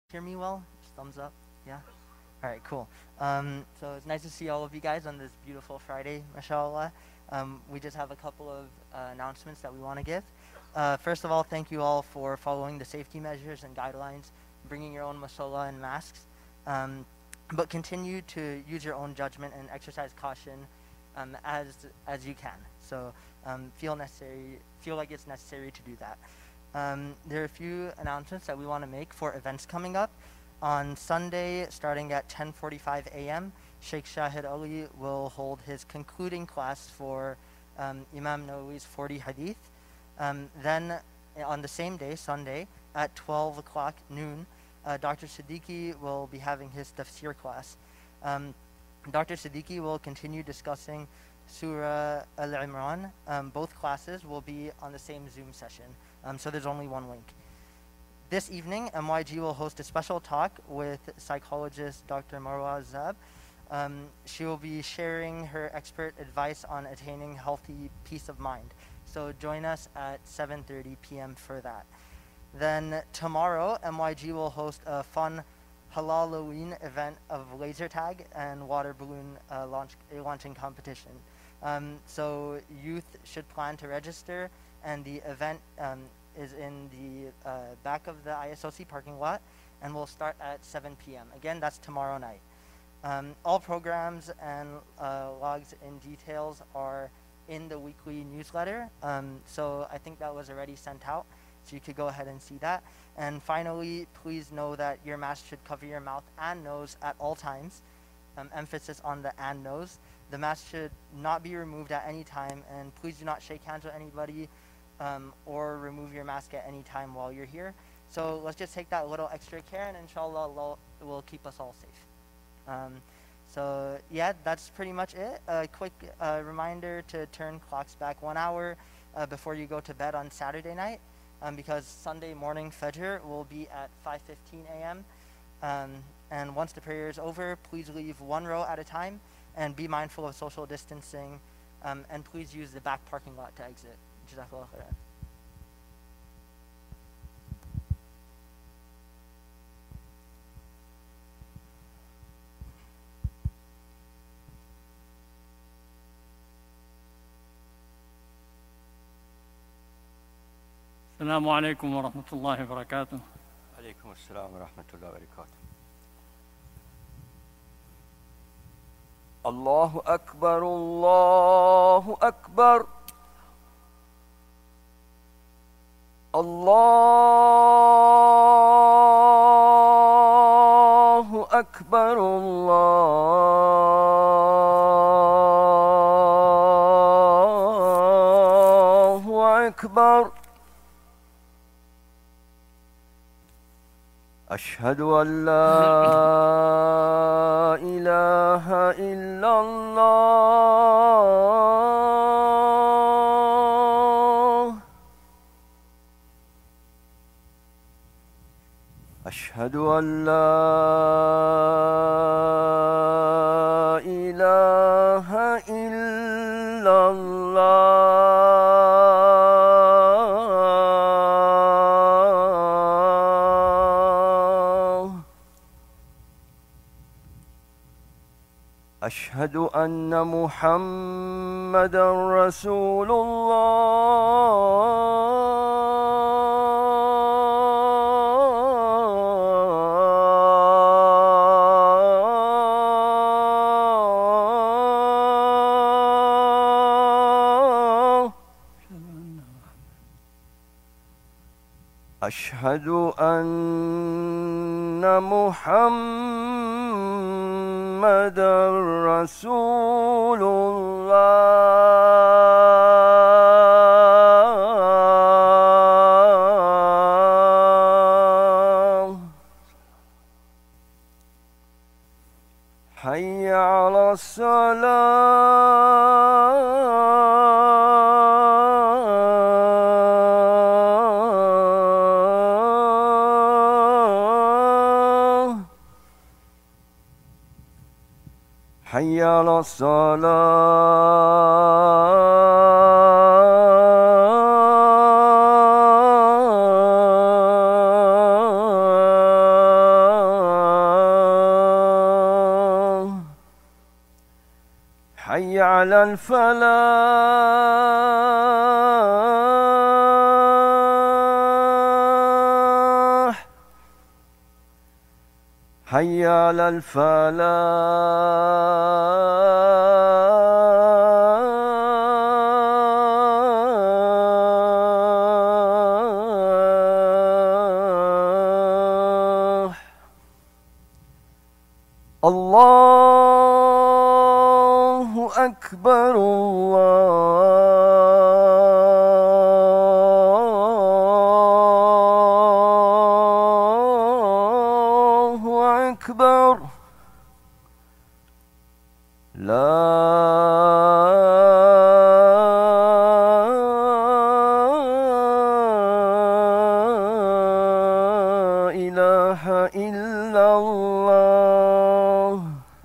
Hear me well? Just thumbs up. Yeah. All right. Cool. So it's nice to see all of you guys on this beautiful Friday, mashallah. We just have a couple of announcements that we want to give. First of all, thank you all for following the safety measures and guidelines, bringing your own mashallah and masks, but continue to use your own judgment and exercise caution as you can. So feel like it's necessary to do that. There are a few announcements that we want to make for events coming up. On Sunday, starting at 10:45 a.m., Sheikh Shahid Ali will hold his concluding class for Imam Nawawi's 40 Hadith. Then, on the same day, Sunday, at 12 o'clock noon, Dr. Siddiqui will be having his tafsir class. Dr. Siddiqui will continue discussing Surah Al-Imran. Both classes will be on the same Zoom session, so there's only one link. This evening, MYG will host a special talk with psychologist Dr. Marwa Zab. She will be sharing her expert advice on attaining healthy peace of mind. So join us at 7:30 p.m. for that. Then tomorrow, MYG will host a fun Halal-Halloween event of laser tag and water balloon launching competition. So youth should plan to register, and the event is in the back of the ISOC parking lot, and will start at 7 p.m. Again, that's tomorrow night. All programs and logs and details are in the weekly newsletter, so I think that was already sent out, so you could go ahead and see that. And finally, please know that your mask should cover your mouth and nose at all times. Emphasis on the and nose. The mask should not be removed at any time, and please do not shake hands with anybody or remove your mask at any time while you're here. So let's just take that little extra care, and inshallah, Allah will keep us all safe. So yeah, that's pretty much it. A quick reminder to turn clocks back 1 hour before you go to bed on Saturday night, because Sunday morning Fajr will be at 5:15 a.m. And once the prayer is over, please leave one row at a time and be mindful of social distancing, and please use the back parking lot to exit. Jazakallah khairan. السلام عليكم ورحمة الله وبركاته. عليكم السلام ورحمة الله وبركاته. الله أكبر الله أكبر الله أكبر الله أكبر أشهد أن لا إله إلا الله أشهد أن لا إله إلا الله أشهد أن محمدًا رسول الله أشهد أن محمدًا رسول الله حي على الصلاة حي على الصلاة حي على الفلاح حي على الفلاح الله أكبر الله أكبر لا إله إلا الله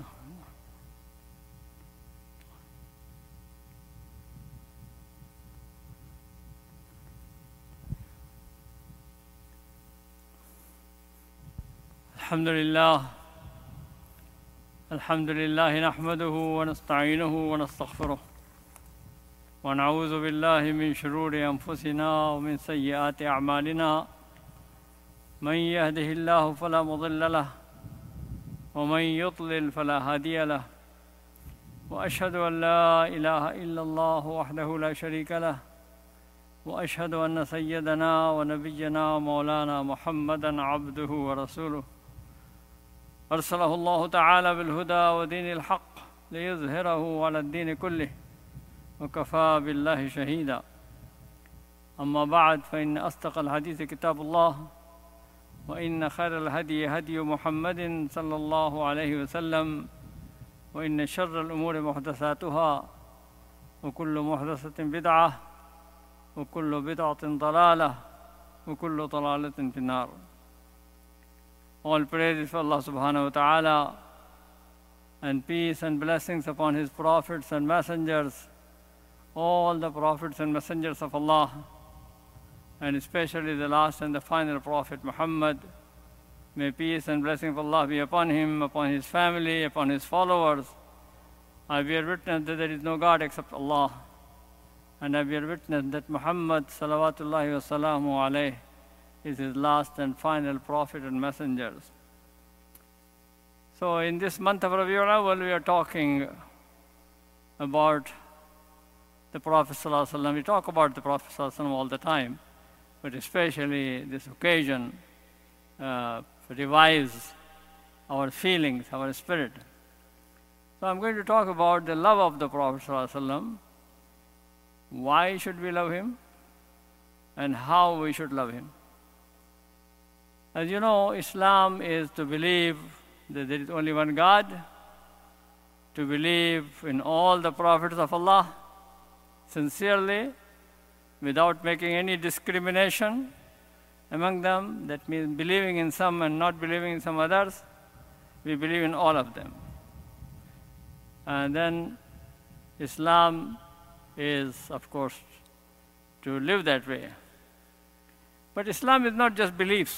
الحمد لله نحمده ونستعينه ونستغفره ونعوذ بالله من شرور أنفسنا ومن سيئات أعمالنا من يهده الله فلا مضل له ومن يضلل فلا هادي له وأشهد أن لا إله إلا الله وحده لا شريك له وأشهد أن سيدنا ونبينا مولانا محمدًا عبده ورسوله أرسله الله تعالى بالهدى ودين الحق ليظهره على الدين كله وكفى بالله شهيدا أما بعد فإن أصدق الحديث كتاب الله وإن خير الهدي هدي محمد صلى الله عليه وسلم وإن شر الأمور محدثاتها وكل محدثة بدعة وكل بدعة ضلالة وكل ضلالة في النار. All praise for Allah subhanahu wa ta'ala, and peace and blessings upon His prophets and messengers, all the prophets and messengers of Allah, and especially the last and the final prophet Muhammad. May peace and blessing of Allah be upon him, upon his family, upon his followers. I bear witness that there is no God except Allah, and I bear witness that Muhammad salawatullahi wa salamu alayhi is his last and final prophet and messengers. So in this month of Rabiul Awwal, we are talking about the Prophet sallallahu alaihi wasallam. We talk about the Prophet sallallahu alaihi wasallam all the time, but especially this occasion revives our feelings, our spirit. So I'm going to talk about the love of the Prophet sallallahu alaihi wasallam. Why should we love him, and how we should love him? As you know, Islam is to believe that there is only one God, to believe in all the prophets of Allah sincerely, without making any discrimination among them. That means believing in some and not believing in some others. We believe in all of them. And then Islam is, of course, to live that way. But Islam is not just beliefs.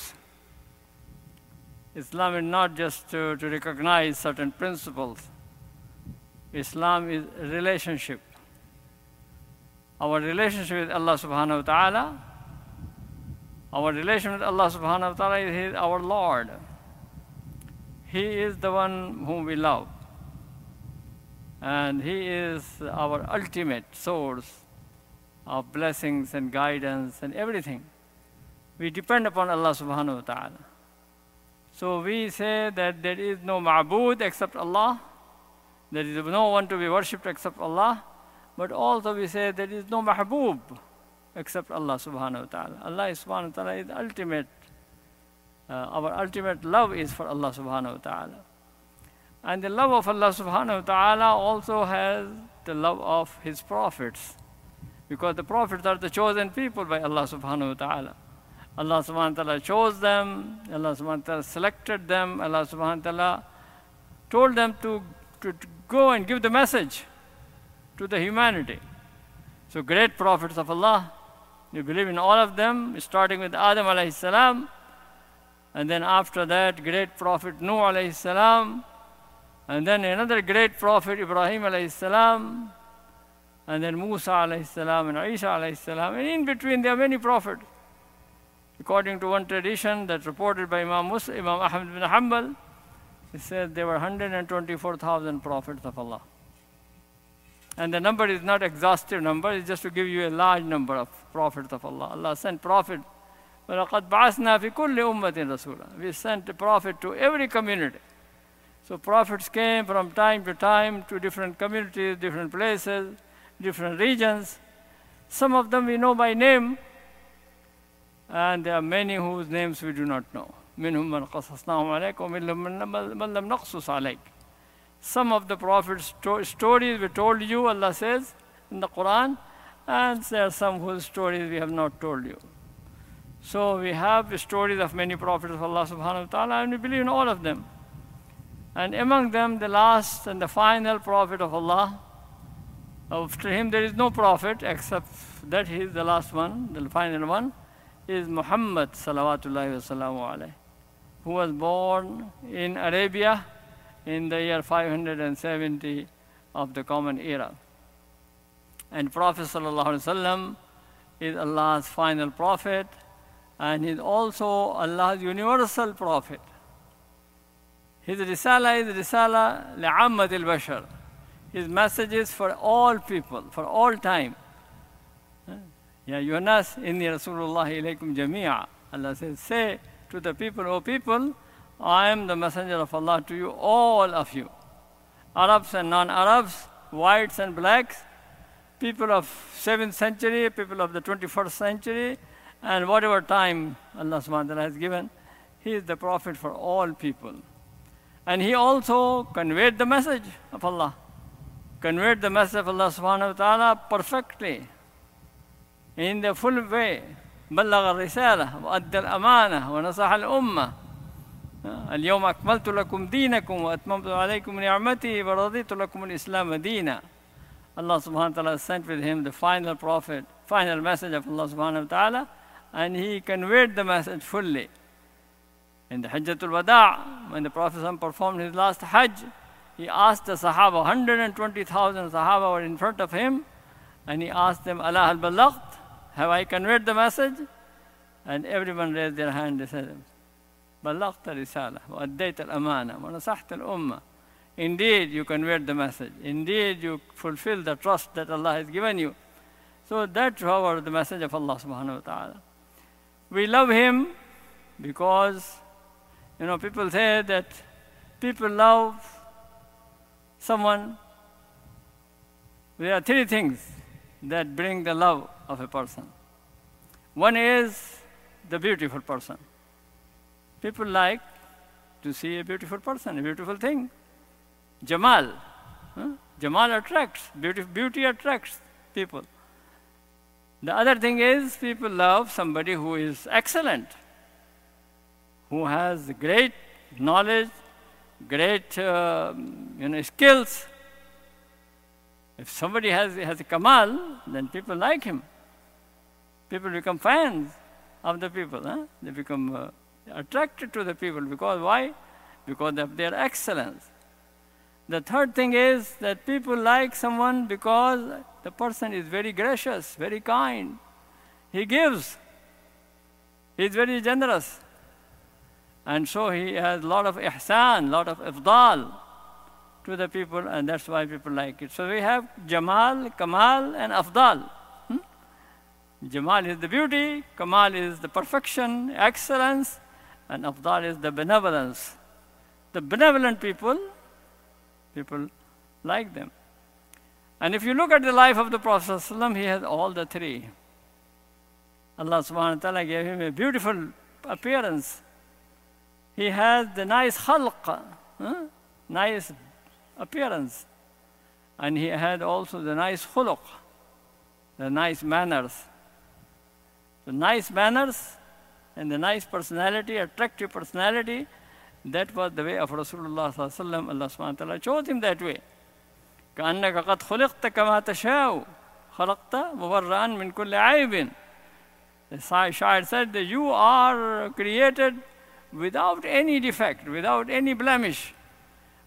Islam is not just to recognize certain principles. Islam is a relationship. Our relationship with Allah subhanahu wa ta'ala, our relation with Allah subhanahu wa ta'ala is our Lord. He is the one whom we love. And He is our ultimate source of blessings and guidance and everything. We depend upon Allah subhanahu wa ta'ala. So we say that there is no ma'bood except Allah, there is no one to be worshipped except Allah, but also we say there is no mahboob except Allah subhanahu wa ta'ala. Allah subhanahu wa ta'ala is ultimate. Our ultimate love is for Allah subhanahu wa ta'ala. And the love of Allah subhanahu wa ta'ala also has the love of His prophets, because the prophets are the chosen people by Allah subhanahu wa ta'ala. Allah subhanahu wa ta'ala chose them, Allah subhanahu wa ta'ala selected them, Allah subhanahu wa ta'ala told them to go and give the message to the humanity. So great prophets of Allah, you believe in all of them, starting with Adam alayhi salam, and then after that great prophet Nuh alayhi salam, And then another great prophet, Ibrahim alayhi salam, and then Musa alayhi salam and Isa alayhi salam. And in between there are many prophets. According to one tradition that's reported by Imam Ahmad bin Hanbal, he said there were 124,000 prophets of Allah. And the number is not exhaustive number, it's just to give you a large number of prophets of Allah. Allah sent prophet. وَلَقَدْ بَعَثْنَا فِي كُلِّ أُمَّةٍ رَسُولًا. We sent a prophet to every community. So prophets came from time to time to different communities, different places, different regions. Some of them we know by name, and there are many whose names we do not know. مِنْهُمْ مَنْ قَصَصْنَاهُمْ عَلَيْكَ وَمِنْهُمْ مَنْ لَمْ نَقْصُصْ عَلَيْكَ. Some of the prophets' stories we told you, Allah says in the Quran, and there are some whose stories we have not told you. So we have the stories of many prophets of Allah subhanahu wa ta'ala, and we believe in all of them. And among them, the last and the final prophet of Allah, after him there is no prophet except that he is the last one, the final one, is Muhammad salawatullahi wa sallamu alayhi, who was born in Arabia in the year 570 of the Common Era. And Prophet sallallahu alaihi wasallam is Allah's final prophet, and he is also Allah's universal prophet. His risala is risala li'ammat al-bashar. His message is for all people, for all time. Ya Yunas, inni Rasulullah ilaykum jami'a. Allah says, say to the people, O people, I am the messenger of Allah to you, all of you. Arabs and non-Arabs, whites and blacks, people of 7th century, people of the 21st century, and whatever time Allah subhanahu wa ta'ala has given, he is the prophet for all people. And he also conveyed the message of Allah, conveyed the message of Allah subhanahu wa ta'ala perfectly, in the full way. بلغ الرسالة وأدى الأمانة ونصح الأمة. اليوم أكملت لكم دينكم وأتممت عليكم نعمتي ورضيت لكم الإسلام دينا. Allah subhanahu wa ta'ala sent with him the final prophet, final message of Allah subhanahu wa ta'ala, and he conveyed the message fully. In the Hajjatul Wada', when the Prophet performed his last Hajj, he asked the Sahaba, 120,000 Sahaba were in front of him, and he asked them, Allah al-Balaght, have I conveyed the message? And everyone raised their hand and said, بلغت الرسالة وأديت الأمانة ونصحت الأمة. Indeed, you conveyed the message. Indeed, you fulfilled the trust that Allah has given you. So that's our the message of Allah subhanahu wa ta'ala. We love him because, people say that people love someone. There are three things that bring the love of a person. One is the beautiful person. People like to see a beautiful person, a beautiful thing. Jamal. Jamal attracts, beauty attracts people. The other thing is people love somebody who is excellent, who has great knowledge, great skills. If somebody has a kamal, then people like him. People become fans of the people. They become attracted to the people. Because why? Because of their excellence. The third thing is that people like someone because the person is very gracious, very kind. He gives. He is very generous. And so he has a lot of ihsan, lot of ifdal to the people, and that's why people like it. So we have Jamal, Kamal, and Afdal. Jamal is the beauty, Kamal is the perfection, excellence, and Afdal is the benevolence. The benevolent people like them. And if you look at the life of the Prophet ﷺ, he has all the three. Allah subhanahu wa ta'ala gave him a beautiful appearance. He has the nice khalq, nice appearance. And he had also the nice khuluq, the nice manners. The nice manners and the nice personality, attractive personality, that was the way of Rasulullah sallallahu alaihi wasallam. Allah subhanahu wa ta'ala chose him that way. كأنك قد خلقت كما تشاء خلقت مبرأ من كل عيب. The Shair said that you are created without any defect, without any blemish.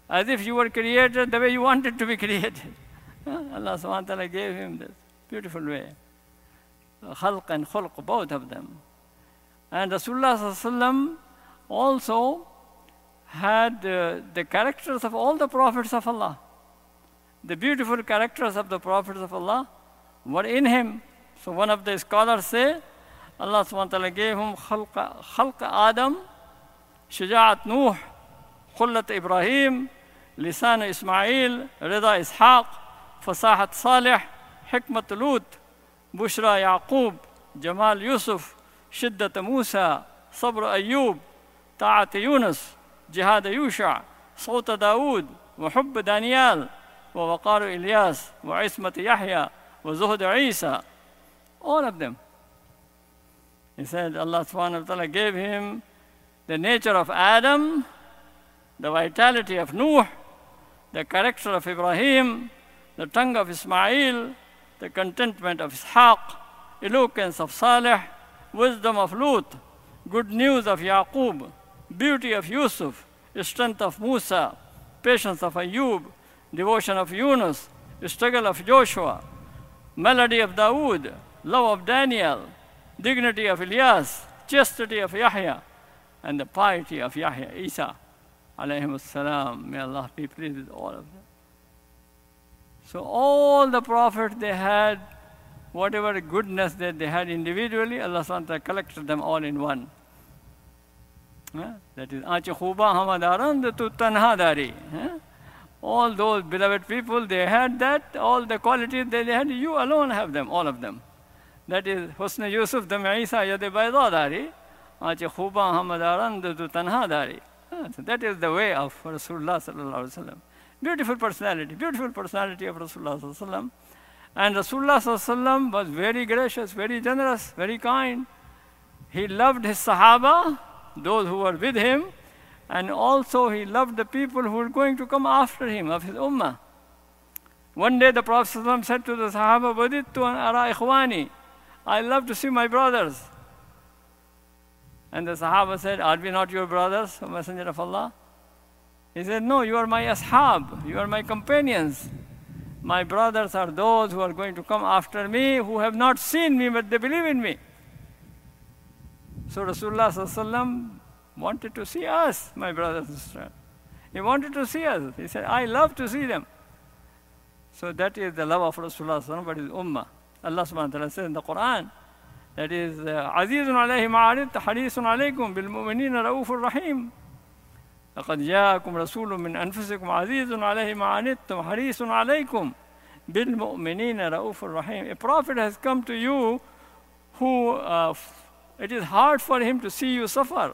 as if you were created the way you wanted to be created. Allah subhanahu wa ta'ala gave him this beautiful way. Khalq and khulq, both of them. And Rasulullah sallallahu alaihi wasallam also had the characters of all the prophets of Allah. The beautiful characters of the prophets of Allah were in him. So one of the scholars say, Allah subhanahu wa ta'ala gave him khalq Adam, shuja'at Nuh, khullat Ibrahim, lisan Ismail, rida Ishaq, fasahat Salih, hikmat Lut, bushra Yaqub, jamal Yusuf, shiddat Musa, sabr Ayyub, ta'at Yunus, jihad Yusha, sawta Dawood, wa hubb Daniel, wa waqar Ilyas, wa ismat Yahya, wa zuhd Isa. All of them. He said Allah subhanahu wa ta'ala gave him the nature of Adam, the vitality of Nuh, the character of Ibrahim, the tongue of Ismail, the contentment of Ishaq, eloquence of Salih, wisdom of Lut, good news of Yaqub, beauty of Yusuf, strength of Musa, patience of Ayyub, devotion of Yunus, struggle of Joshua, melody of Dawood, love of Daniel, dignity of Ilyas, chastity of Yahya, and the piety of Yahya, Isa, alayhim salam. May Allah be pleased with all of them. So all the prophets, they had whatever goodness that they had individually, Allah subhanahu wa ta'ala collected them all in one. That is, Aanche khuba hamadaran tu tanha dari. All those beloved people, they had that, all the qualities that they had, you alone have them, all of them. That is, Husn Yusuf dam Isa yad bayda dari, Aanche khuba hamadaran tu tanha dari. So that is the way of Rasulullah sallallahu alaihi wasallam. Beautiful personality of Rasulullah sallallahu alaihi wasallam. And Rasulullah sallallahu alaihi wasallam was very gracious, very generous, very kind. He loved his Sahaba, those who were with him, and also he loved the people who were going to come after him, of his ummah. One day the Prophet sallallahu alaihi wasallam said to the Sahaba, "Wadidtu an ara ikhwani." I love to see my brothers. And the Sahaba said, "Are we not your brothers, O Messenger of Allah?" He said, "No, you are my ashab, you are my companions. My brothers are those who are going to come after me, who have not seen me, but they believe in me." So Rasulullah sallallahu alaihi wasallam wanted to see us, my brothers and sisters. He wanted to see us. He said, "I love to see them." So that is the love of Rasulullah sallallahu alaihi wasallam, but his ummah. Allah subhanahu wa ta'ala says in the Quran, that is, Azizun alayhi ma'arid, harisun alaykum bil mu'minina ra'ufur rahim. لقد جاءكم رسول من أنفسكم عزيز عليه ما عنتم حريص عليكم بالمؤمنين رؤوف رحيم. A prophet has come to you who it is hard for him to see you suffer.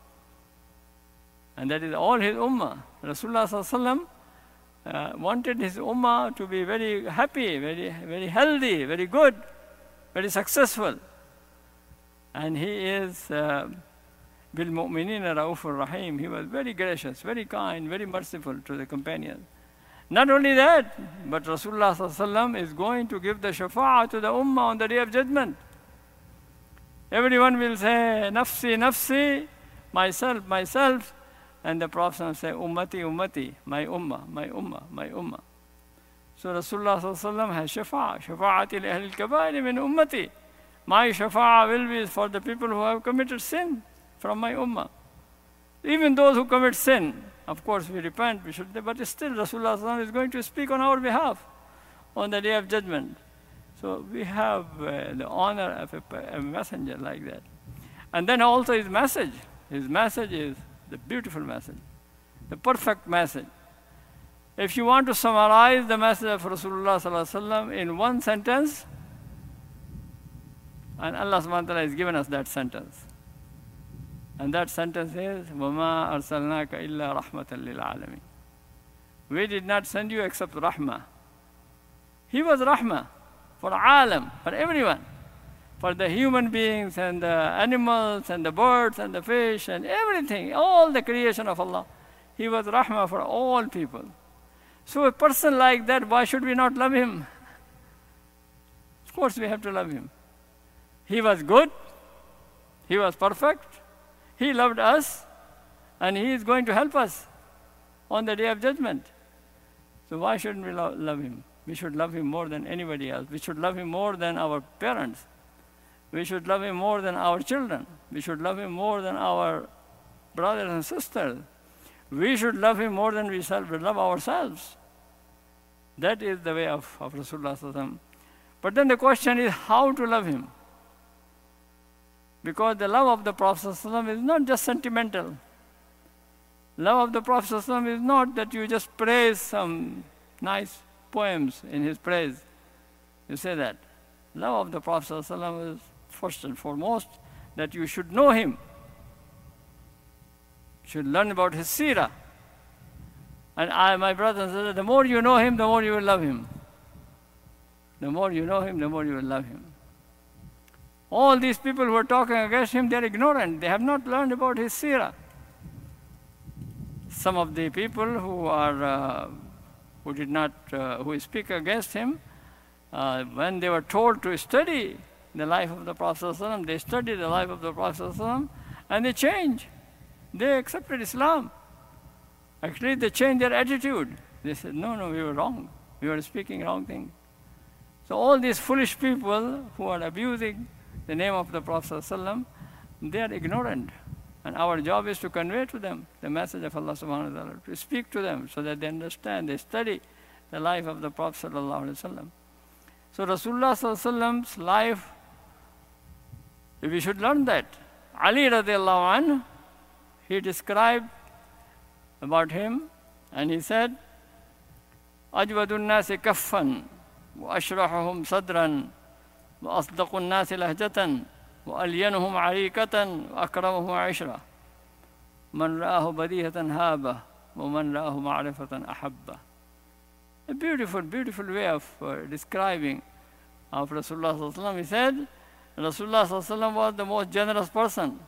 And that is all his ummah. Rasulullah sallallahu alaihi wasallam wanted his ummah to be very happy, very healthy, very good, very successful. And he is Bil-Mu'minina Ra'ufur Rahim. He was very gracious, very kind, very merciful to the companions. Not only that, but Rasulullah sallallahu alaihi wasallam is going to give the shafa'ah to the ummah on the day of judgment. Everyone will say, "Nafsi, nafsi," myself, myself. And the Prophet will say, "Ummati, ummati," my ummah, my ummah, my ummah. So Rasulullah sallallahu alaihi wasallam has shafa'ah. Shafa'ati li ahli al-kabair min ummati. My shafa'ah will be for the people who have committed sin from my ummah. Even those who commit sin, of course we repent, we should, but still Rasulullah sallallahu alaihi wasallam is going to speak on our behalf on the day of judgment. So we have the honor of a messenger like that. And then also his message is the beautiful message, the perfect message. If you want to summarize the message of Rasulullah sallallahu alaihi wasallam in one sentence, and Allah subhanahu wa ta'ala has given us that sentence. And that sentence is, وَمَا أَرْسَلْنَاكَ إِلَّا رَحْمَةً لِلْعَالَمِينَ. We did not send you except rahmah. He was rahmah for alam, for everyone, for the human beings and the animals and the birds and the fish and everything, all the creation of Allah. He was rahmah for all people. So a person like that, why should we not love him? Of course we have to love him. He was good, he was perfect, he loved us, and he is going to help us. on the Day of Judgment. So why shouldn't we love him? We should love him more than anybody else. We should love him more than our parents. We should love him more than our children. We should love him more than our brothers and sisters. We should love him more than we love ourselves. That is the way of Rasulullah sallallahu alaihi wasallam. But then the question is how to love him. Because the love of the Prophet sallallahu alaihi wasallam is not just sentimental. Love of the Prophet sallallahu alaihi wasallam is not that you just praise some nice poems in his praise. You say that. Love of the Prophet sallallahu alaihi wasallam is first and foremost that you should know him. You should learn about his seerah. And my brother and sister, the more you know him, the more you will love him. The more you know him, the more you will love him. All these people who are talking against him, they are ignorant. They have not learned about his seerah. Some of the people who speak against him, when they were told to study the life of the Prophet ﷺ, they studied the life of the Prophet ﷺ, and they changed. They accepted Islam. Actually, they changed their attitude. They said, no, we were wrong. We were speaking wrong things. So all these foolish people who are abusing the name of the Prophet ﷺ, they are ignorant. And our job is to convey to them the message of Allah subhanahu wa ta'ala, to speak to them so that they understand, they study the life of the Prophet sallallahu alaihi wasallam. So Rasulullah sallallahu alaihi wasallam's life, we should learn that. Ali radiallahu anhu, he described about him and he said, أجود الناس كفا وأشرحهم صدرا وأصدق الناس لهجة وألينهم عريكة وأكرمهم عشرة من رآه بديهة هابة ومن رآه معرفة أحبة. A beautiful, beautiful way of describing of Rasulullah sallallahu alaihi wasallam. He said, Rasulullah sallallahu alaihi wasallam was the most generous person.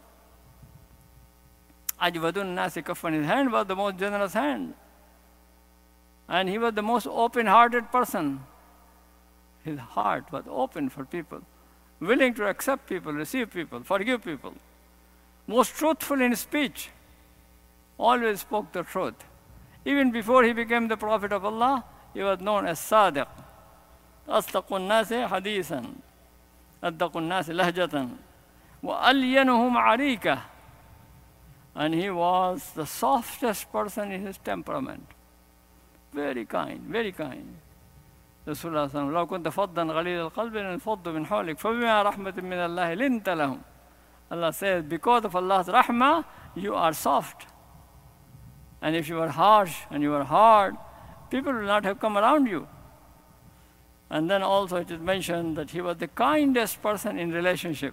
Ajwadun nasi kaffan, his hand was the most generous hand. And he was the most open-hearted person. His heart was open for people, willing to accept people, receive people, forgive people. Most truthful in speech, always spoke the truth. Even before he became the Prophet of Allah, he was known as Sadiq. Asdaqun nasi hadithan, addaqun nasi lahjatan, wa alyanuhum arika. And he was the softest person in his temperament. Very kind, very kind. Rasulullah sallallahu alaihi wasallam, لو كنت فظا غليظ القلب لانفضوا من حولك فبما رحمة من الله لنت لهم. Allah says, because of Allah's rahmah, you are soft. And if you are harsh and you are hard, people will not have come around you. And then also it is mentioned that he was the kindest person in relationship.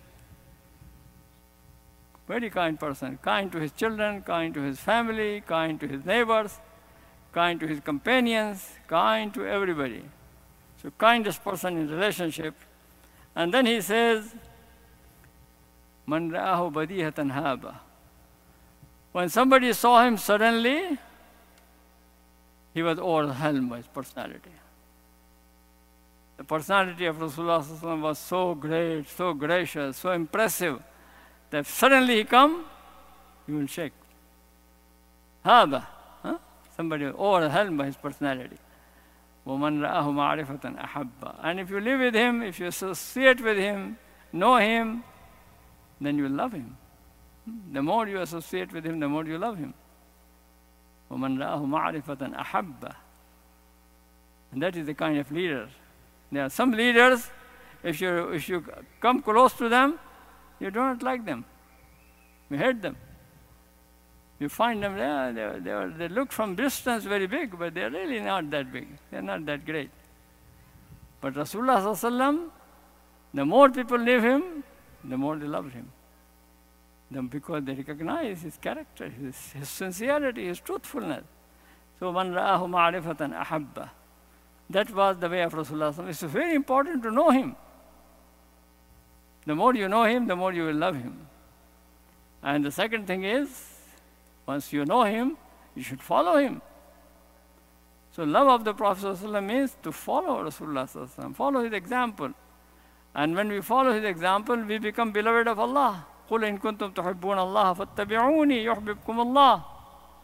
Very kind person, kind to his children, kind to his family, kind to his neighbors, kind to his companions, kind to everybody. So kindest person in relationship. And then he says, Man ra'ahu badihatan haba. When somebody saw him suddenly, he was overwhelmed by his personality. The personality of Rasulullah sallallahu alaihi wasallam was so great, so gracious, so impressive, that suddenly he come, you will shake. Haba. Somebody was overwhelmed by his personality. وَمَنْ رَآهُ مَعْرِفَةً أَحَبَّ. And if you live with him, if you associate with him, know him, then you will love him. The more you associate with him, the more you love him. وَمَنْ رَآهُ مَعْرِفَةً أَحَبَّ. And that is the kind of leader. There are some leaders, if you come close to them, you do not like them. You hate them. You find them there, they look from distance very big, but they're really not that big. They're not that great. But Rasulullah sallallahu alaihi wasallam, the more people leave him, the more they love him. Because they recognize his character, his sincerity, his truthfulness. So, man ra'ahu ma'rifatan ahabba. That was the way of Rasulullah sallallahu alaihi wasallam. It's very important to know him. The more you know him, the more you will love him. And the second thing is, once you know him, you should follow him. So love of the Prophet ﷺ means to follow Rasulullah ﷺ, follow his example. And when we follow his example, we become beloved of Allah. قُلْ إِن كُنْتُمْ تُحِبُّونَ اللَّهَ فَاتَّبِعُونِي يُحْبِبْكُمُ اللَّهُ.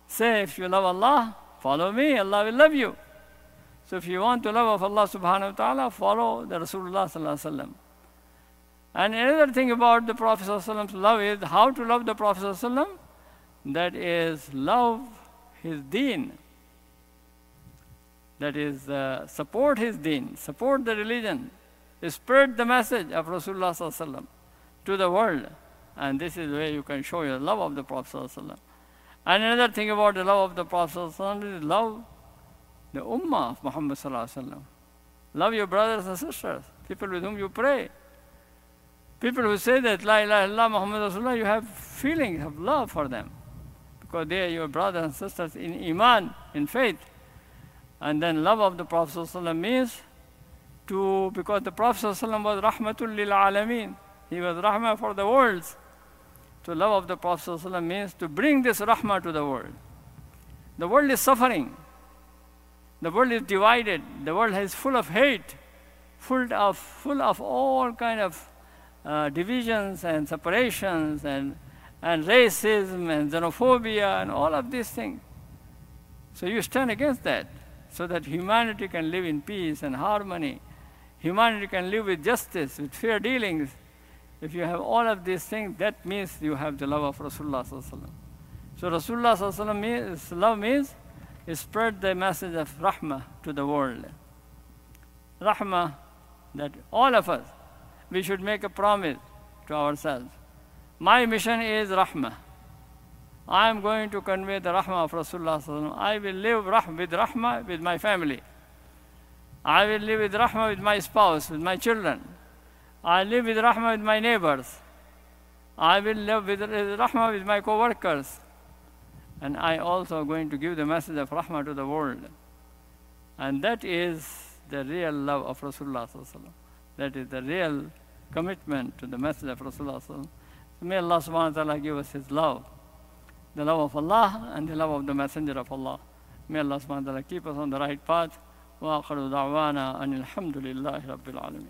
say, if you love Allah, follow me, Allah will love you. So if you want to love of Allah subhanahu wa ta'ala, follow the Rasulullah sallallahu alaihi wasallam. And another thing about the Prophet sallallahu alaihi wasallam's love is how to love the Prophet sallallahu alaihi wasallam. That is, love his deen. That is, support his deen, support the religion, spread the message of Rasulullah sallallahu alaihi wasallam to the world. And this is where you can show your love of the Prophet sallallahu alaihi wasallam. And another thing about the love of the Prophet sallallahu alaihi wasallam is love the ummah of Muhammad sallallahu alaihi wasallam. Love your brothers and sisters, people with whom you pray. People who say that La ilaha illallah Muhammad Rasulullah, you have feelings of love for them because they are your brothers and sisters in iman, in faith. And then love of the Prophet sallallahu alaihi wasallam means to, because the Prophet sallallahu alaihi wasallam was rahmatul lil alameen, he was rahmah for the worlds. So love of the Prophet sallallahu alaihi wasallam means to bring this rahmah to the world. The world is suffering. The world is divided. The world is full of hate, full of all kind of divisions and separations and racism and xenophobia and all of these things. So you stand against that so that humanity can live in peace and harmony. Humanity can live with justice, with fair dealings. If you have all of these things, that means you have the love of Rasulullah sallallahu alaihi wasallam. So Rasulullah sallallahu alaihi wasallam means, love means spread the message of rahmah to the world. Rahmah, that all of us, we should make a promise to ourselves. My mission is rahmah. I am going to convey the rahmah of Rasulullah sallallahu alaihi wasallam. I will live with rahmah with my family. I will live with rahmah with my spouse, with my children. I live with rahmah with my neighbors. I will live with rahmah with my co-workers. And I also am going to give the message of rahmah to the world. And that is the real love of Rasulullah sallallahu alaihi wasallam. That is the real commitment to the message of Rasulullah sallallahu alaihi wasallam. So may Allah subhanahu wa ta'ala give us his love, the love of Allah and the love of the Messenger of Allah. May Allah subhanahu wa ta'ala keep us on the right path. Wa akhiru da'wana anil hamdulillahi rabbil alameen.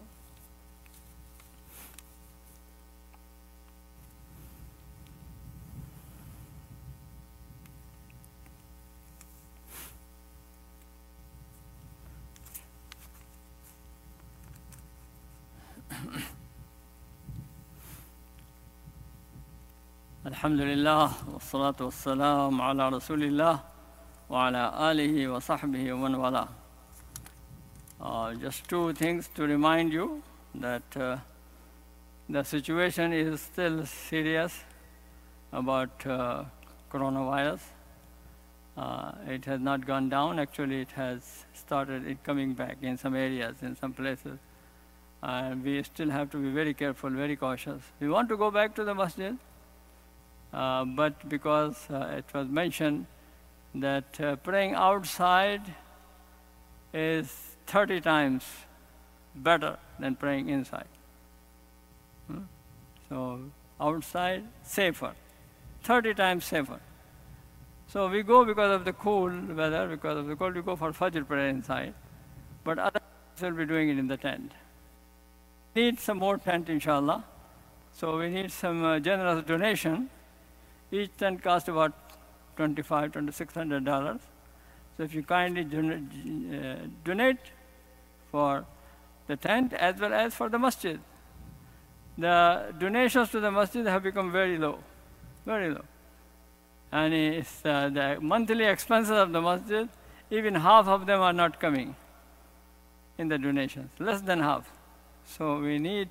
Alhamdulillah, wassalatu wassalam ala rasulillah wa ala alihi wa sahbihi wa man wala. Just two things to remind you that the situation is still serious about coronavirus. It has not gone down. Actually, it has started coming back in some areas, in some places. And we still have to be very careful, very cautious. We want to go back to the masjid. But because it was mentioned that praying outside is 30 times better than praying inside. So outside, safer, 30 times safer. So we go because of the cool weather, because of the cold, we go for Fajr prayer inside. But others will be doing it in the tent. We need some more tent, inshallah. So we need some generous donation. Each tent costs about $2,600. So if you kindly donate for the tent as well as for the masjid. The donations to the masjid have become very low, very low. And it's, the monthly expenses of the masjid, even half of them are not coming in the donations, less than half. So we need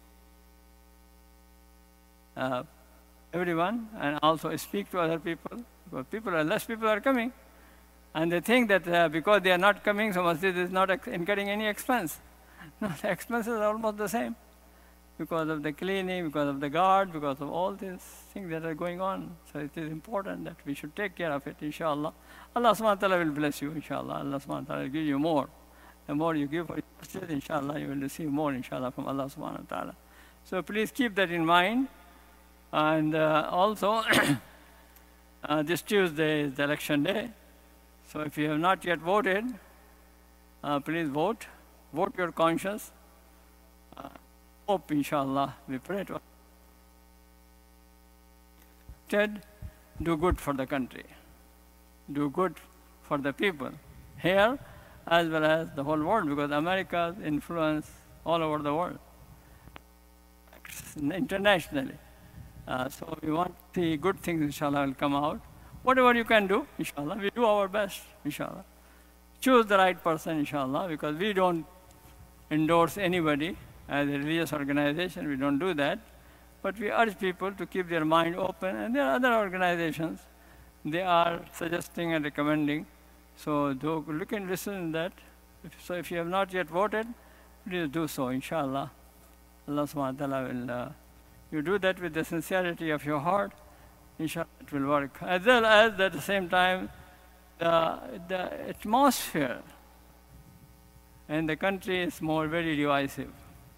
everyone, and also speak to other people, because less people are coming, and they think that because they are not coming, so masjid is not incurring any expense. No, the expenses are almost the same, because of the cleaning, because of the guard, because of all these things that are going on. So it is important that we should take care of it, inshallah. Allah subhanahu wa ta'ala will bless you, inshallah. Allah subhanahu wa ta'ala will give you more. The more you give for masjid, inshallah, you will receive more, inshallah, from Allah subhanahu wa ta'ala. So please keep that in mind. And also, this Tuesday is the election day. So if you have not yet voted, please vote. Vote your conscience. Hope, inshallah, we pray to Allah. Instead, do good for the country. do good for the people here as well as the whole world, because America's influence all over the world, internationally. So we want the good things, inshallah, will come out. Whatever you can do, inshallah, we do our best, inshallah. Choose the right person, inshallah, because we don't endorse anybody as a religious organization. We don't do that. But we urge people to keep their mind open. And there are other organizations, they are suggesting and recommending. So look and listen to that. So if you have not yet voted, please do so, inshallah. Allah subhanahu wa ta'ala will, you do that with the sincerity of your heart, inshallah it will work. As well as at the same time, the atmosphere in the country is very divisive.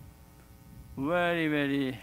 Very,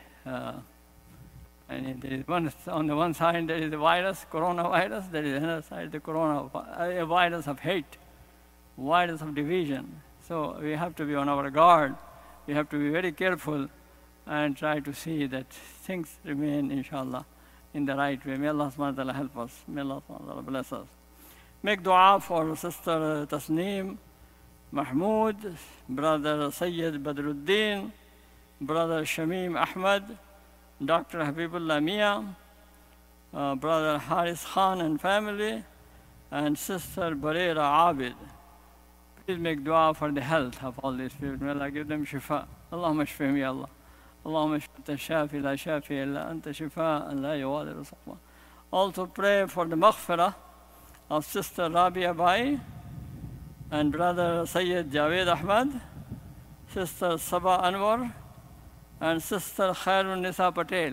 and there is on the one side there is the virus, coronavirus, there is another side the a virus of hate, virus of division. So we have to be on our guard. We have to be very careful and try to see that things remain, inshallah, in the right way. May Allah subhanahu wa ta'ala help us. May Allah subhanahu wa ta'ala bless us. Make dua for Sister Tasneem Mahmood, Brother Sayyid Badruddin, Brother Shamim Ahmad, Dr. Habibullah Mia, Brother Haris Khan and family, and Sister Barera Abid. Please make dua for the health of all these people. May Allah give them shifa. Allahumma shfihim ya Allah. Allahumma shfita shafi la shafi illa anta shifa and la yuwadiru saqma. Also pray for the maghfirah of Sister Rabia Bai and Brother Sayyid Javed Ahmad, Sister Sabah Anwar, and Sister Khairun Nisa Patel.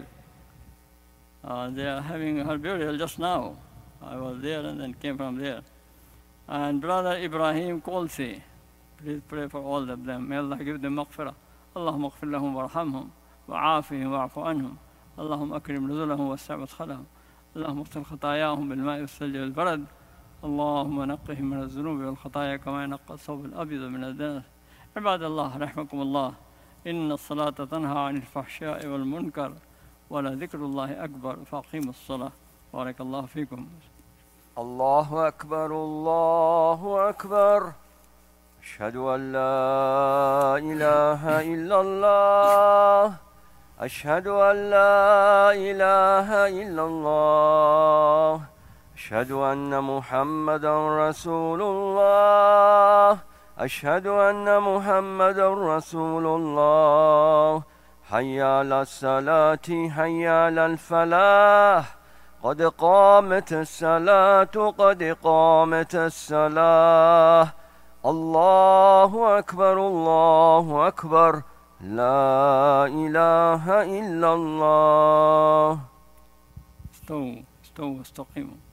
They are having her burial just now. I was there and then came from there. And Brother Ibrahim Kolsi. Please pray for all of them. May Allah give them maghfirah. Allahumma aghfir lahum warhamhum wa'afihim wa'afu anhum. Allahumma akrim nuzulahum wa'sa' madkhalahum. Allahumma اغسل خطاياهم بالماء والثلج والبرد. اللهم نقهم من الذنوب والخطايا كما ينقى الثوب الأبيض من الدنس. عباد الله رحمكم الله. إن الصلاة تنهى عن الفحشاء والمنكر ولذكر الله أكبر فأقيموا الصلاة. بارك الله فيكم. الله أكبر الله أكبر. أشهد أن لا إله إلا الله. أشهد أن لا إله إلا الله. أشهد أن محمدا رسول الله. أشهد أن محمدا رسول الله. حي على الصلاة حي على الفلاح. قد قامت الصلاة قد قامت الصلاة. الله أكبر الله أكبر. لا إله إلا الله. استووا استقيموا.